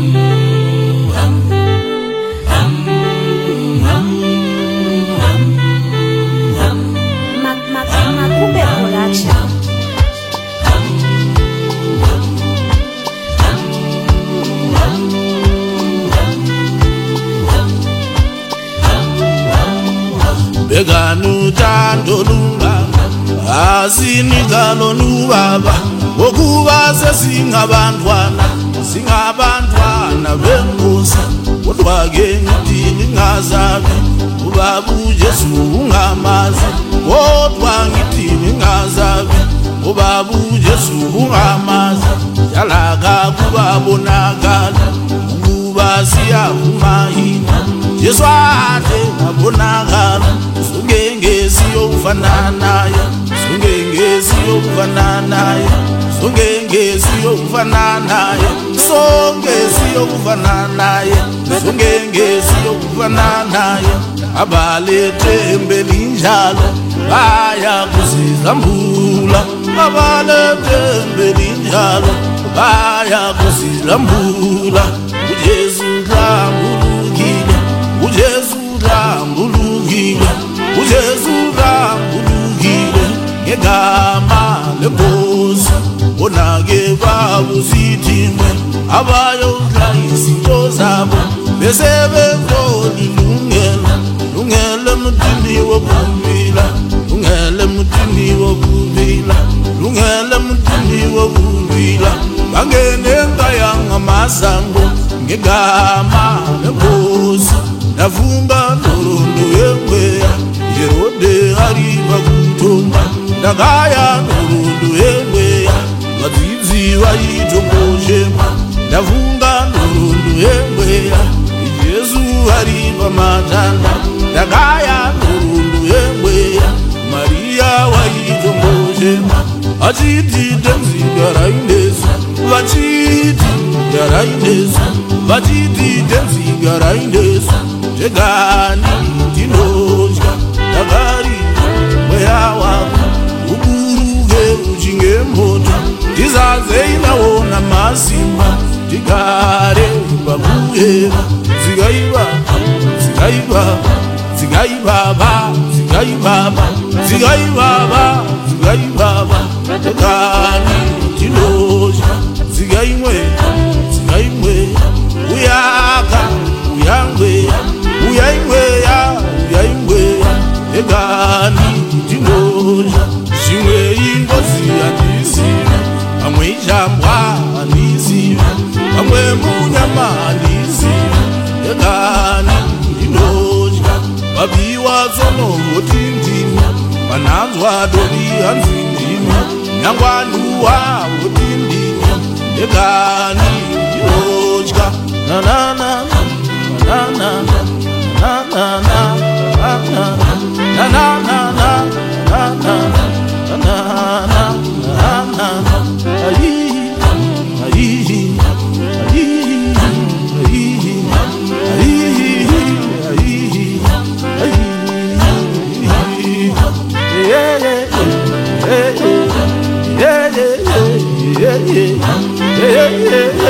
Beganu tandolunga asinikalo nubaba okuba sesingabantwana benkosi kodwa ke ngithi ngazabi ubaba uJesu ungamazi kodwa ngithi ngazabi ubaba uJesu ungamazi yalaka kubabonakala ukuba siyavuma yini Yesu ade abonakala sungengezi yokufana naye sungengezi yokufana naye sungengezi yokufana naye sungengezi yokufana naye sungengezi yokufana naye abalethe embelinjalo baya kuzilambula abalethe embelinjalo baya kuzilambula uJesu lambulukile uJesu lambulukile uJesu lambulukile ngegama lenkosi bonake babuzithimwe abayodla izinto zabo bese bevoli lungele mutini wokuvila lungele mutini wokuvila lungele mutini wokuvila bangene ngayanga masango ngegama lenkosi nafunga norondo yengweya Herode ariva kutomba ndakaya norondo yengweya vadzidzi vaitokoshema ndafunga norondo yengweya Jesu ariva matanda ndakaya norondo yengweya Maria vaitokoshema achiti tenzigaraindesu vachiti garaindesu vachiti tenzigaraindesu Jegani tinozya Dagari mweya wako Uburuge ujinge moto Tizaze inaona masimba Tigare babuhera Zigaiba, zigaiba Zigaibaba, zigaibaba Zigaibaba, zigaibaba Jegani tinozya Zigaimwe, zigaimwe Uyaka Uyangweya, uyaingweya, uyaingweya Egani tingoja Shimwe ingozi andisive Amwe ijambwa andisive Amwe munyama andisive Egani tingoja Babiwa zono otindini Mananzwa dori anzindini Nyangwanuwa otindini Egani tingoja Na na na na na na na na na na na yeah.